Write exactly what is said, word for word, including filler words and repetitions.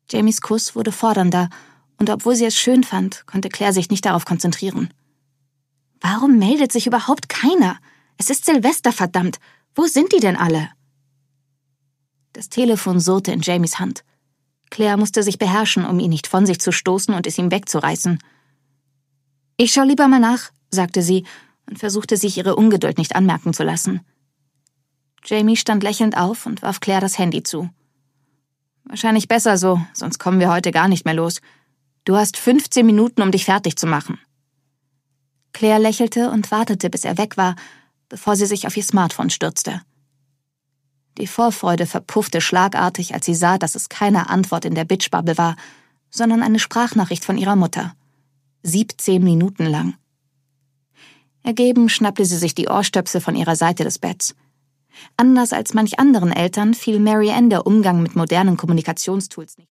Jamies Kuss wurde fordernder, und obwohl sie es schön fand, konnte Claire sich nicht darauf konzentrieren. »Warum meldet sich überhaupt keiner? Es ist Silvester, verdammt! Wo sind die denn alle?« Das Telefon surrte in Jamies Hand. Claire musste sich beherrschen, um ihn nicht von sich zu stoßen und es ihm wegzureißen. »Ich schau lieber mal nach«, sagte sie und versuchte sich ihre Ungeduld nicht anmerken zu lassen. Jamie stand lächelnd auf und warf Claire das Handy zu. »Wahrscheinlich besser so, sonst kommen wir heute gar nicht mehr los. Du hast fünfzehn Minuten, um dich fertig zu machen.« Claire lächelte und wartete, bis er weg war, bevor sie sich auf ihr Smartphone stürzte. Die Vorfreude verpuffte schlagartig, als sie sah, dass es keine Antwort in der Bitchbubble war, sondern eine Sprachnachricht von ihrer Mutter. siebzehn Minuten lang. Ergeben schnappte sie sich die Ohrstöpsel von ihrer Seite des Betts. Anders als manch anderen Eltern fiel Mary Ann der Umgang mit modernen Kommunikationstools nicht.